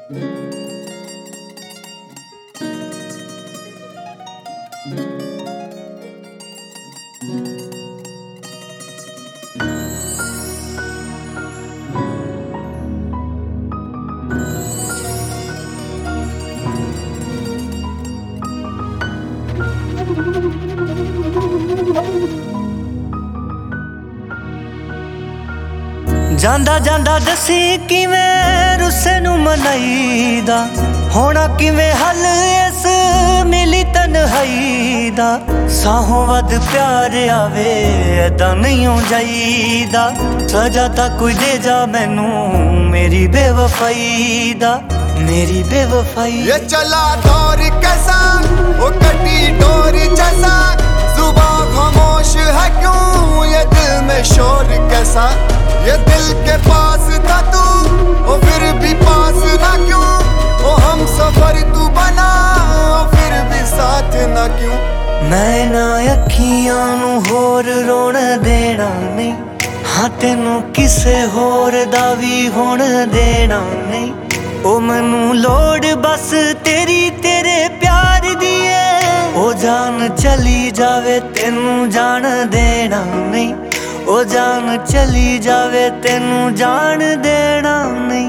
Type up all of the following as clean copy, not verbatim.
ਜਾਂਦਾ ਜਾਂਦਾ ਦਸੀ ਕਿਵੇਂ ਰੁੱਸੇ ਨੂੰ ਮਨਾਈਦਾ, ਹੋਣਾ ਕਿਵੇਂ ਹੱਲ ਇਸ ਮਿਲੀ ਤਨਹਾਈ ਦਾ। ਸਾਹੋਂ ਵੱਧ ਪਿਆਰ ਆਵੇ ਏਦਾਂ ਨਹੀਂ ਹੋ ਜਾਈਦਾ, ਸਜ਼ਾ ਤਾਂ ਕੋਈ ਦੇ ਜਾ ਮੈਨੂੰ मेरी बेवफाई दा, मेरी बेवफाई। ये चला दौर कैसा, वो कटी डोर जैसा, जुबां खामोश है क्यों, ये दिल में शोर कैसा। ये दिल के पास था तू, वो फिर भी पास ना क्यों, वो हम सफर तू बना, वो फिर भी साथ ना क्यों। मैं ना अखियां नू होर रोण देना नहीं, हाँ तेनू किसे होर दा वी होण देना नहीं। ओ मैनू लोड़ बस तेरी तेरे प्यार दी है, ओ जान चली जावे तेनू जान देना नहीं, ओ जान चली जावे तेनू जान देना नहीं।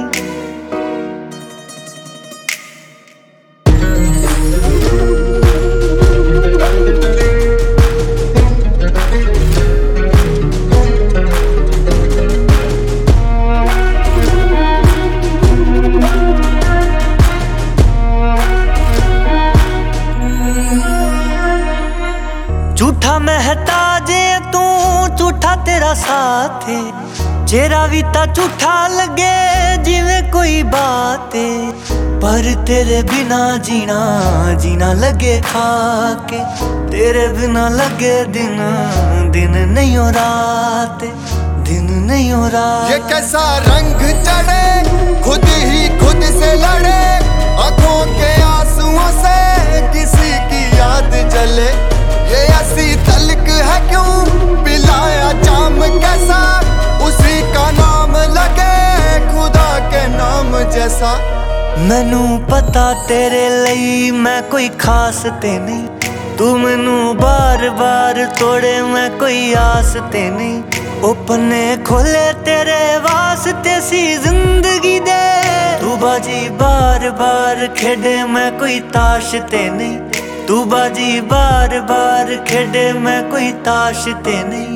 झूठा महताजे तू, झूठा तेरा साथ है, चेहरा भी ता झूठा लगे जिवें कोई बात है। पर तेरे बिना जीना जीना लगे खाके, तेरे बिना लगे दिन दिन नहीं हो रात, दिन नहीं हो रात। ये कैसा रंग चढ़े, खुद ही खुद से लड़े, आंखों के आंसुओं से किसी की याद जले। ये ऐसी तलक है क्यों, पिलाया जाम कैसा, उसी का नाम लगे खुदा के नाम जैसा। मैनू पता तेरे लई मैं कोई खास ते नहीं, तू मैनू बार बार तोड़े मैं कोई आस ते नहीं। ओ पन्ने खोले तेरे वास्ते सी जिंदगी दे, तू बाजी बार बार खेडे मैं कोई ताश ते नहीं, तू बाजी बार बार खेडे मैं कोई ताश ते नहीं।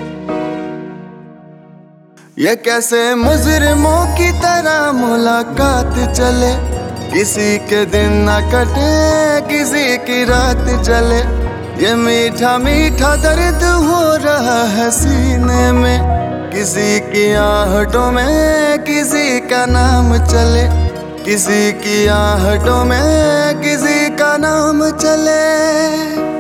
ये कैसे मुजरिमों की तरह मुलाकात चले, किसी के दिन न कटे किसी की रात चले। ये मीठा मीठा दर्द हो रहा है सीने में, किसी की आहटों में किसी का नाम चले, किसी की आहटों में किसी का नाम चले।